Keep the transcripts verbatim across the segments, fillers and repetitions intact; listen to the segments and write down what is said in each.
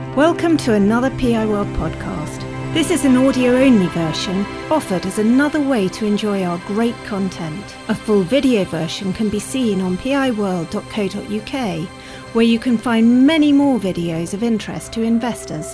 Welcome to another P I World podcast. This is an audio-only version offered as another way to enjoy our great content. A full video version can be seen on p i world dot co dot u k, where you can find many more videos of interest to investors.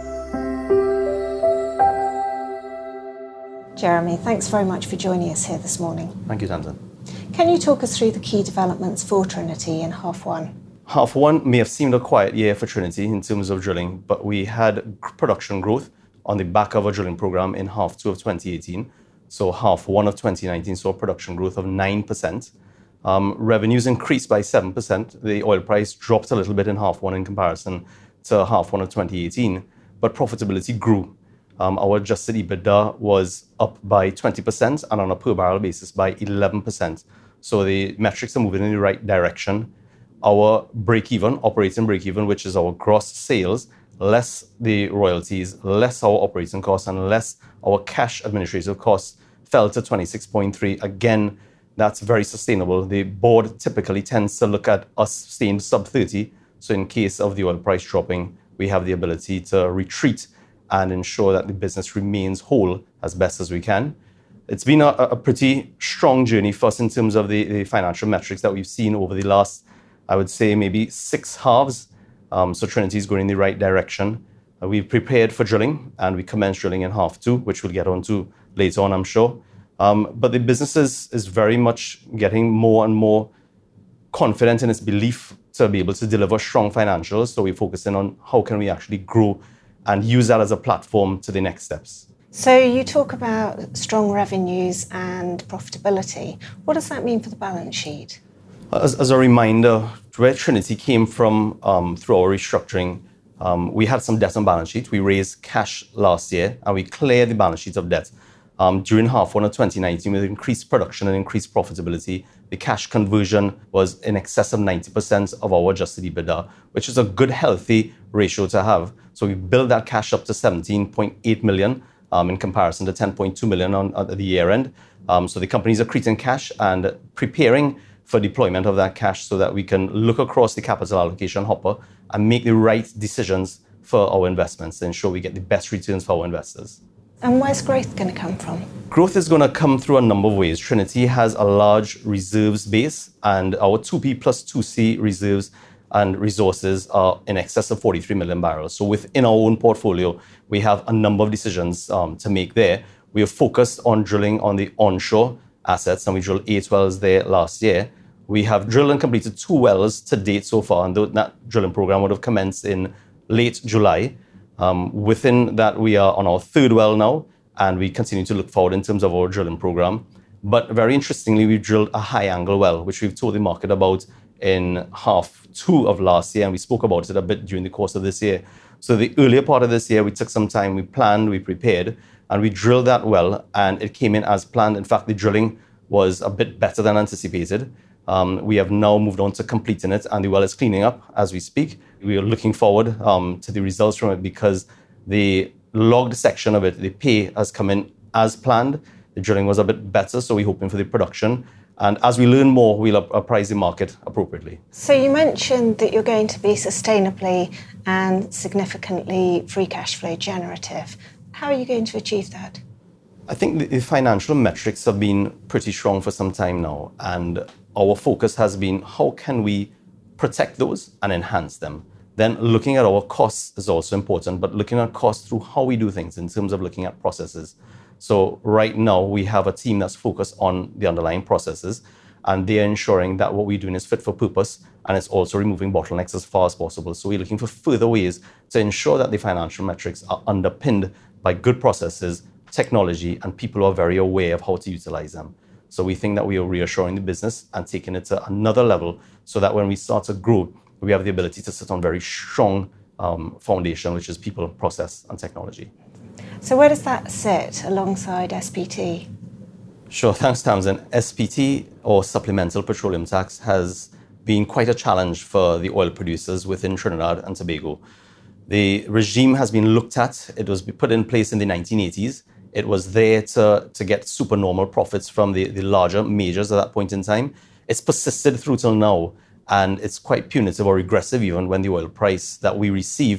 Jeremy, thanks very much for joining us here this morning. Thank you, Tamsin. Can you talk us through the key developments for Trinity in half one? Half one may have seemed a quiet year for Trinity in terms of drilling, but we had production growth on the back of a drilling program in half two of twenty eighteen. So half one of twenty nineteen saw production growth of nine percent. Um, revenues increased by seven percent. The oil price dropped a little bit in half one in comparison to half one of twenty eighteen, but profitability grew. Um, our adjusted EBITDA was up by twenty percent and on a per barrel basis by eleven percent. So the metrics are moving in the right direction. Our break-even, operating break-even, which is our gross sales, less the royalties, less our operating costs, and less our cash administrative costs, fell to twenty-six point three. Again, that's very sustainable. The board typically tends to look at us staying sub thirty. So in case of the oil price dropping, we have the ability to retreat and ensure that the business remains whole as best as we can. It's been a, a pretty strong journey for us in terms of the, the financial metrics that we've seen over the last, I would say, maybe six halves. Um, so Trinity is going in the right direction. Uh, we've prepared for drilling, and we commenced drilling in half two, which we'll get on to later on, I'm sure. Um, but the business is, is very much getting more and more confident in its belief to be able to deliver strong financials. So we're focusing on how can we actually grow and use that as a platform to the next steps. So you talk about strong revenues and profitability. What does that mean for the balance sheet? As, as a reminder, where Trinity came from um, through our restructuring, um, we had some debt on balance sheet. We raised cash last year and we cleared the balance sheet of debt. Um, during half one of twenty nineteen, with increased production and increased profitability, the cash conversion was in excess of ninety percent of our adjusted EBITDA, which is a good, healthy ratio to have. So we built that cash up to seventeen point eight million um, in comparison to ten point two million on, at the year end. Um, so the companies are creating cash and preparing for deployment of that cash so that we can look across the capital allocation hopper and make the right decisions for our investments to ensure we get the best returns for our investors. And where's growth going to come from? Growth is going to come through a number of ways. Trinity has a large reserves base, and our two P plus two C reserves and resources are in excess of forty-three million barrels. So within our own portfolio, we have a number of decisions um, to make there. We are focused on drilling on the onshore assets, and we drilled eight wells there last year. We have drilled and completed two wells to date so far, and that drilling program would have commenced in late July. Um, within that, we are on our third well now, and we continue to look forward in terms of our drilling program. But very interestingly, we drilled a high-angle well, which we've told the market about in half two of last year, and we spoke about it a bit during the course of this year. So the earlier part of this year, we took some time, we planned, we prepared, and we drilled that well, and it came in as planned. In fact, the drilling was a bit better than anticipated. Um, we have now moved on to completing it, and the well is cleaning up as we speak. We are looking forward um, to the results from it because the logged section of it, the pay, has come in as planned. The drilling was a bit better, so we're hoping for the production. And as we learn more, we'll appraise the market appropriately. So you mentioned that you're going to be sustainably and significantly free cash flow generative. How are you going to achieve that? I think the financial metrics have been pretty strong for some time now, and our focus has been how can we protect those and enhance them. Then looking at our costs is also important, but looking at costs through how we do things in terms of looking at processes. So right now we have a team that's focused on the underlying processes, and they're ensuring that what we're doing is fit for purpose, and it's also removing bottlenecks as far as possible. So we're looking for further ways to ensure that the financial metrics are underpinned by good processes, technology, and people who are very aware of how to utilize them. So we think that we are reassuring the business and taking it to another level so that when we start to grow, we have the ability to sit on very strong um, foundation, which is people, process, and technology. So where does that sit alongside S P T? Sure, thanks, Tamsin. S P T, or Supplemental Petroleum Tax, has been quite a challenge for the oil producers within Trinidad and Tobago. The regime has been looked at. It was put in place in the nineteen eighties. It was there to, to get supernormal profits from the, the larger majors at that point in time. It's persisted through till now, and it's quite punitive or regressive even when the oil price that we receive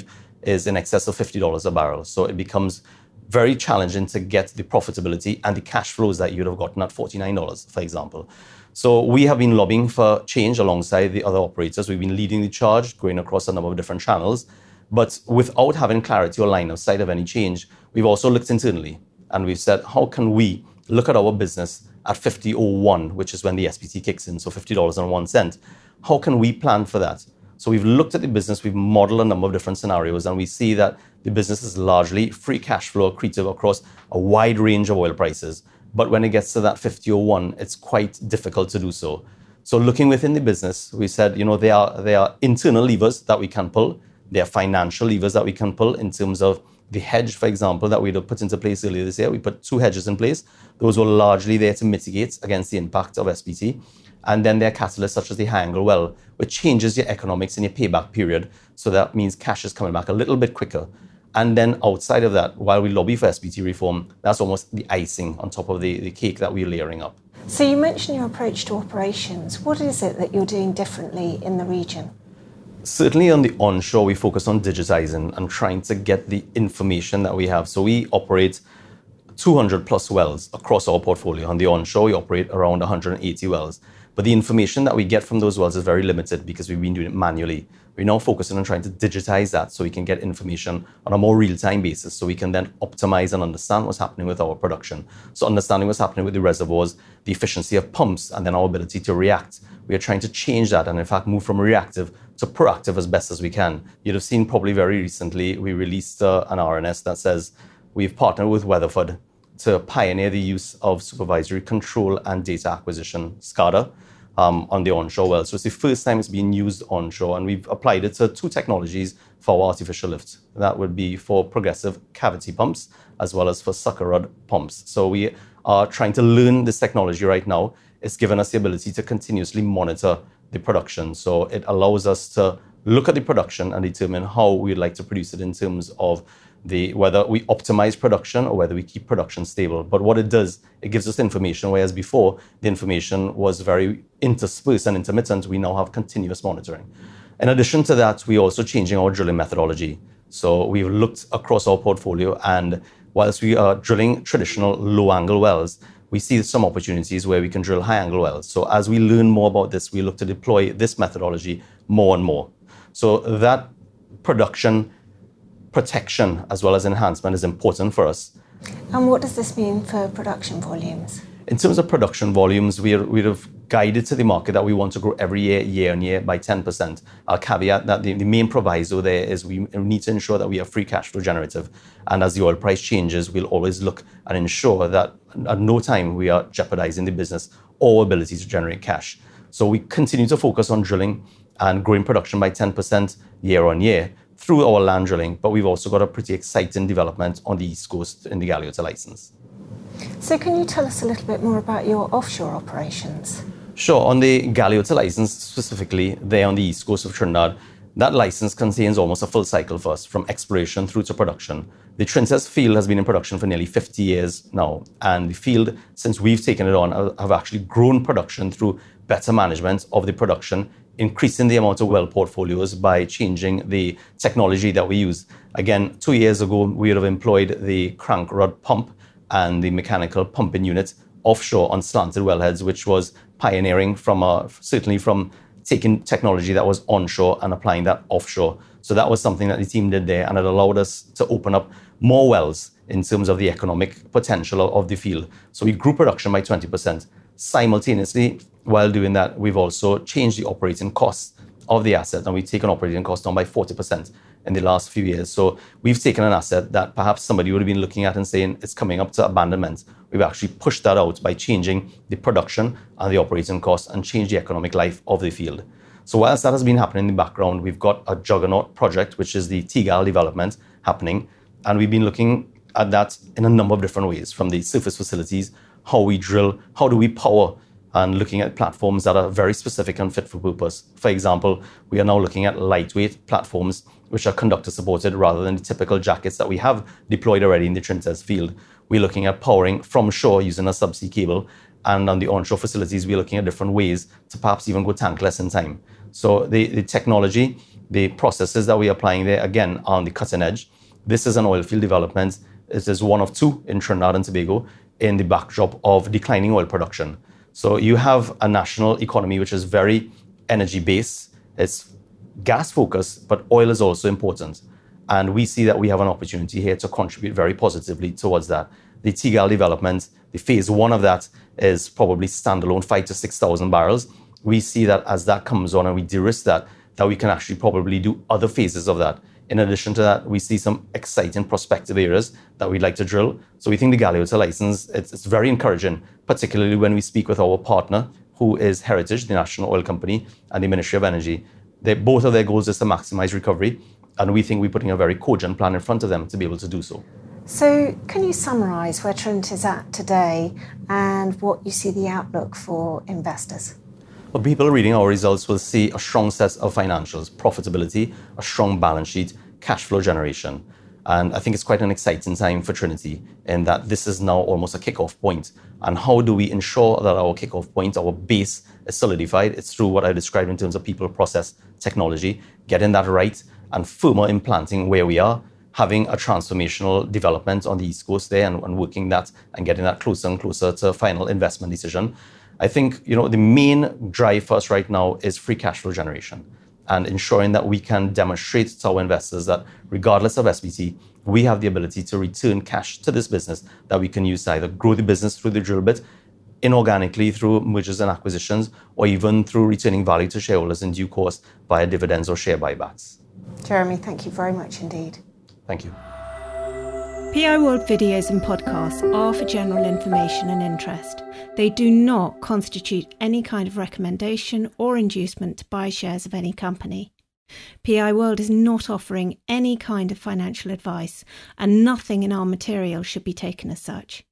is in excess of fifty dollars a barrel. So it becomes very challenging to get the profitability and the cash flows that you'd have gotten at forty-nine dollars, for example. So we have been lobbying for change alongside the other operators. We've been leading the charge, going across a number of different channels. But without having clarity or line of sight of any change, we've also looked internally and we've said, how can we look at our business at fifty oh one, which is when the S P T kicks in, so fifty dollars and one cent. How can we plan for that? So we've looked at the business, we've modeled a number of different scenarios, and we see that the business is largely free cash flow accretive across a wide range of oil prices. But when it gets to that fifty oh one, it's quite difficult to do so. So looking within the business, we said, you know, there are, there are internal levers that we can pull. There are financial levers that we can pull in terms of the hedge, for example, that we'd have put into place earlier this year. We put two hedges in place. Those were largely there to mitigate against the impact of S P T. And then there are catalysts such as the high angle well, which changes your economics in your payback period. So that means cash is coming back a little bit quicker. And then outside of that, while we lobby for S P T reform, that's almost the icing on top of the, the cake that we're layering up. So you mentioned your approach to operations. What is it that you're doing differently in the region? Certainly on the onshore, we focus on digitizing and trying to get the information that we have. So we operate two hundred plus wells across our portfolio. On the onshore, we operate around one hundred eighty wells. But the information that we get from those wells is very limited because we've been doing it manually. We're now focusing on trying to digitize that so we can get information on a more real-time basis so we can then optimize and understand what's happening with our production. So understanding what's happening with the reservoirs, the efficiency of pumps, and then our ability to react. We are trying to change that and in fact move from reactive to proactive as best as we can. You'd have seen probably very recently, we released uh, an R N S that says we've partnered with Weatherford to pioneer the use of supervisory control and data acquisition, SCADA, um, on the onshore well. So it's the first time it's being used onshore, and we've applied it to two technologies for our artificial lift. That would be for progressive cavity pumps as well as for sucker rod pumps. So we are trying to learn this technology right now. It's given us the ability to continuously monitor the production. So it allows us to look at the production and determine how we'd like to produce it in terms of the whether we optimize production or whether we keep production stable. But what it does, it gives us information, whereas before the information was very interspersed and intermittent. We now have continuous monitoring. In addition to that, we're also changing our drilling methodology. So we've looked across our portfolio, and whilst we are drilling traditional low-angle wells, we see some opportunities where we can drill high-angle wells. So as we learn more about this, we look to deploy this methodology more and more. So that production protection as well as enhancement is important for us. And what does this mean for production volumes? In terms of production volumes, we we have guided to the market that we want to grow every year, year on year, by ten percent. I'll caveat that the, the main proviso there is we need to ensure that we are free cash flow generative. And as the oil price changes, we'll always look and ensure that at no time we are jeopardizing the business or ability to generate cash. So we continue to focus on drilling and growing production by ten percent year on year through our land drilling, but we've also got a pretty exciting development on the East Coast in the Galeota license. So can you tell us a little bit more about your offshore operations? Sure. On the Galeota license specifically, there on the East Coast of Trinidad, that license contains almost a full cycle for us, from exploration through to production. The Trinces field has been in production for nearly fifty years now, and the field, since we've taken it on, have actually grown production through better management of the production, increasing the amount of well portfolios by changing the technology that we use. Again, two years ago, we would have employed the crank rod pump and the mechanical pumping unit offshore on slanted wellheads, which was pioneering from a, certainly from taking technology that was onshore and applying that offshore. So that was something that the team did there, and it allowed us to open up more wells in terms of the economic potential of the field. So we grew production by twenty percent. Simultaneously, while doing that, we've also changed the operating costs of the asset, and we've taken operating costs down by forty percent in the last few years. So we've taken an asset that perhaps somebody would have been looking at and saying it's coming up to abandonment. We've actually pushed that out by changing the production and the operating costs and changed the economic life of the field. So whilst that has been happening in the background, we've got a juggernaut project, which is the Teagal development happening. And we've been looking at that in a number of different ways, from the surface facilities, how we drill, how do we power, and looking at platforms that are very specific and fit for purpose. For example, we are now looking at lightweight platforms which are conductor supported rather than the typical jackets that we have deployed already in the Trintes field. We're looking at powering from shore using a subsea cable, and on the onshore facilities, we're looking at different ways to perhaps even go tankless in time. So the, the technology The processes that we are applying there, again, are on the cutting edge. This is an oil field development. It is one of two in Trinidad and Tobago in the backdrop of declining oil production. So you have a national economy which is very energy-based. It's gas-focused, but oil is also important. And we see that we have an opportunity here to contribute very positively towards that. The T G A L development, the phase one of that is probably standalone, five to six thousand barrels. We see that as that comes on and we de-risk that, that we can actually probably do other phases of that. In addition to that, we see some exciting prospective areas that we'd like to drill. So we think the Galeota license, it's, it's very encouraging, particularly when we speak with our partner, who is Heritage, the National Oil Company, and the Ministry of Energy. They, both of their goals is to maximize recovery, and we think we're putting a very cogent plan in front of them to be able to do so. So can you summarise where Trinity is at today and what you see the outlook for investors? Well, people reading our results will see a strong set of financials, profitability, a strong balance sheet, cash flow generation. And I think it's quite an exciting time for Trinity in that this is now almost a kickoff point. And how do we ensure that our kickoff point, our base is solidified? It's through what I described in terms of people, process, technology, getting that right and firmer implanting where we are, having a transformational development on the East Coast there and, and working that and getting that closer and closer to a final investment decision. I think, you know, the main drive for us right now is free cash flow generation and ensuring that we can demonstrate to our investors that regardless of S P T, we have the ability to return cash to this business that we can use to either grow the business through the drill bit, inorganically through mergers and acquisitions, or even through returning value to shareholders in due course via dividends or share buybacks. Jeremy, thank you very much indeed. Thank you. P I World videos and podcasts are for general information and interest. They do not constitute any kind of recommendation or inducement to buy shares of any company. P I World is not offering any kind of financial advice, and nothing in our material should be taken as such.